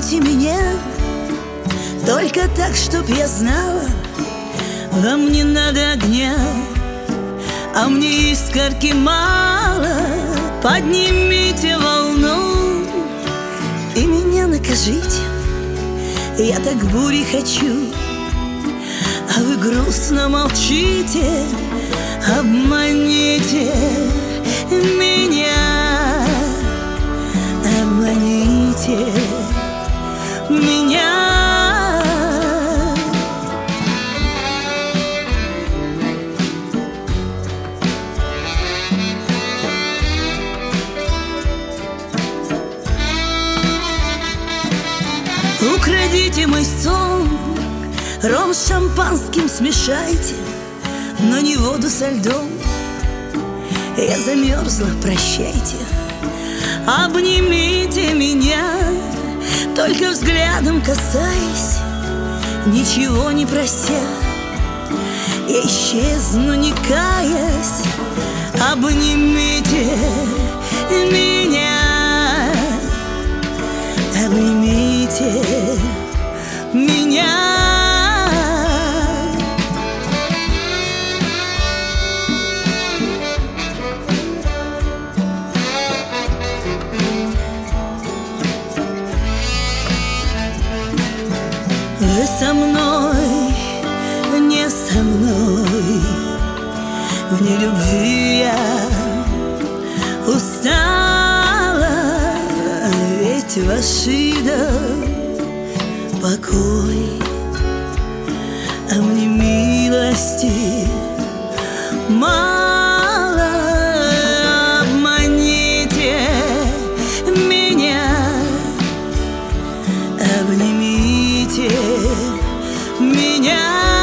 Обнимите меня, только так, чтоб я знала, вам не надо огня, а мне искорки мало. Поднимите волну и меня накажите, я так бури хочу, а вы грустно молчите. Обманите меня, обманите меня. Украдите мой сон, ром с шампанским смешайте, но не воду со льдом. Я замерзла, прощайте. Обнимите меня, только взглядом касаясь, ничего не прося. Я исчезну, не каясь. Обнимите меня, обнимите меня. Вы со мной, не со мной, в нелюбви я устала, ведь ваш идол покой, а мне милости мало. Обманите меня, обнимите меня.